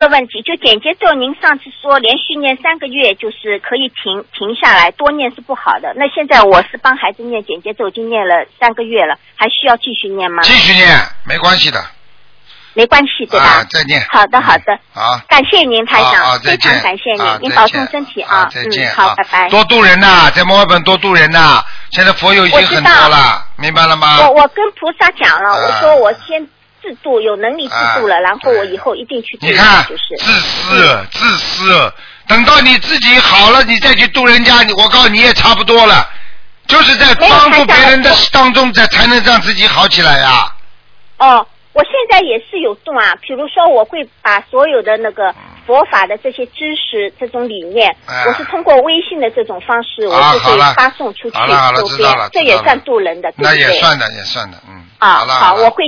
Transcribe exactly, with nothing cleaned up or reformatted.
个问题，就简洁咒，您上次说连续念三个月就是可以停停下来，多念是不好的。那现在我是帮孩子念简洁咒，已经念了三个月了，还需要继续念吗？ 继续念，没关系的。 没关系，对吧？ 啊，再见。 好的，好的。 好， 感谢您，台长， 好， 非常感谢您，您保重身体啊。 再见。 嗯，好，拜拜。 多度人呐，在墨尔本多度人呐。现在佛友已经很多了，明白了吗？ 我我跟菩萨讲了，我说我先自度，有能力自度了，然后我以后一定去度。 你看， 就是自私，自私。等到你自己好了，你再去度人家，你我告诉你也差不多了，就是在帮助别人的当中，才才能让自己好起来呀。 哦。我现在也是有动啊，比如说我会把所有的那个佛法的这些知识、这种理念， 哎、 我是通过微信的这种方式，我就会发送出去周边，这也算渡人的，对不对？ 那也算的，也算的，嗯。 啊，好，我会。